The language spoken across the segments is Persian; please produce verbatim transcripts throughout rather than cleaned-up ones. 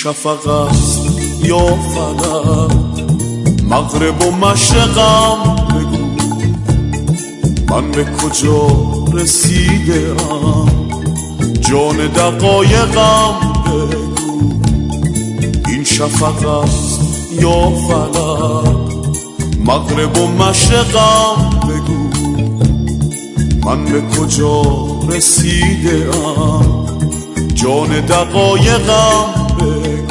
شفق است یا فلک، مغرب و مشرقم بگو من به کجا رسیده ام. جان دقایقم بگو این شفق است یا فلک، مغرب و مشرقم بگو من به کجا رسیده ام. جان دقایقم بگو.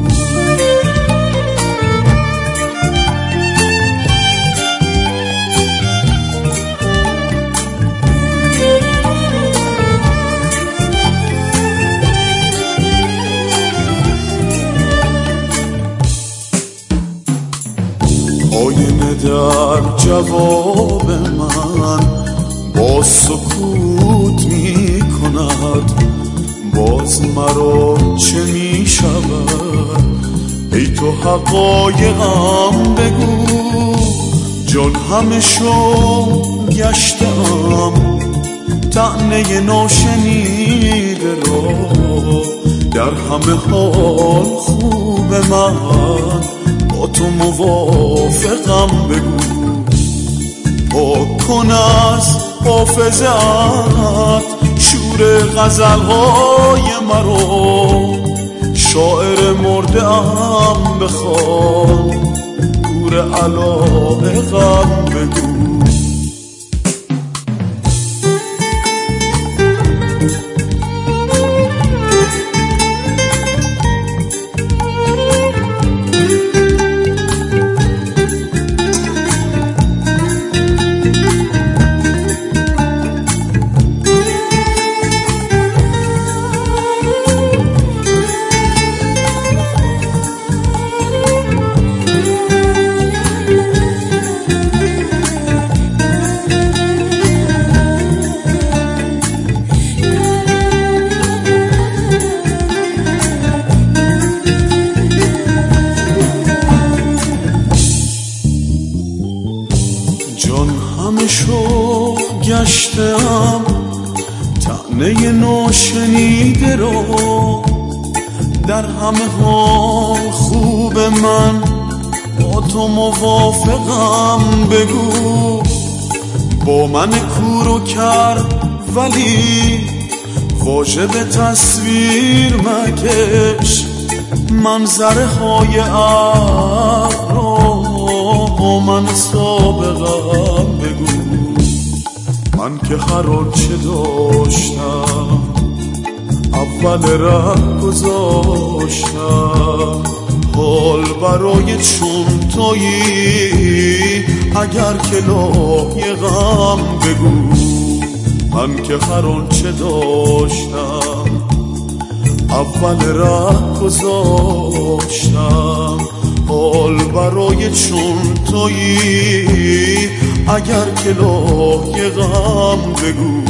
آینه در جواب من با سکوت می کند، باز مرا چه می شود ای تو حقایقم بگو. جان همه شو گشتم طعنه ناشنیده را، در همه حال خوب من با تو موافقم بگو. پاک کن از حافظت شور غزلهای مرا، شاعر مرده ام بخوان گور علایقم بگو. جان همه شو گشتم طعنه ناشنیده را، در همه حال خوب من با تو موافقم بگو. با من کور و کر ولی واژه به تصویر مکش، منظره های عقل را با من سابقم بگو. من که هر آنچه داشتم اول ره گذاشتم، حال برای چون تویی اگر که لایقم بگو. من که هر آنچه داشتم اول ره گذاشتم، حال برای چون تویی اگر که لایقم بگو.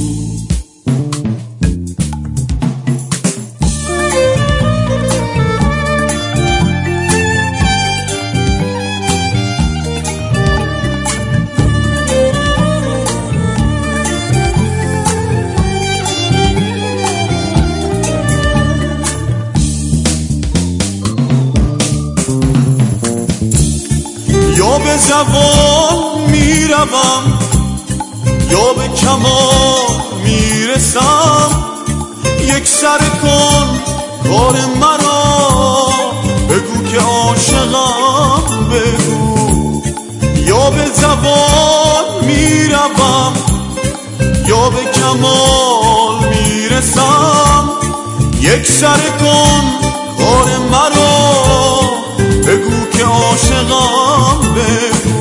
یا به زوال میروم یا به کمال میرسم، یک سر کن کار مرا بگو که عاشقم بگو. یا به زوال میروم یا به کمال میرسم، یک سر کن کار مرا بگو که عاشقم بگو.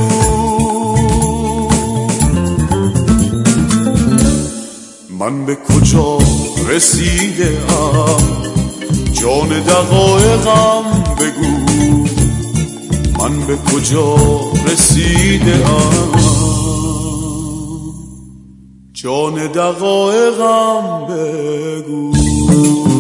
من به کجا رسیده ام، جان دقایقم بگو من به کجا رسیده ام. جان دقایقم بگو.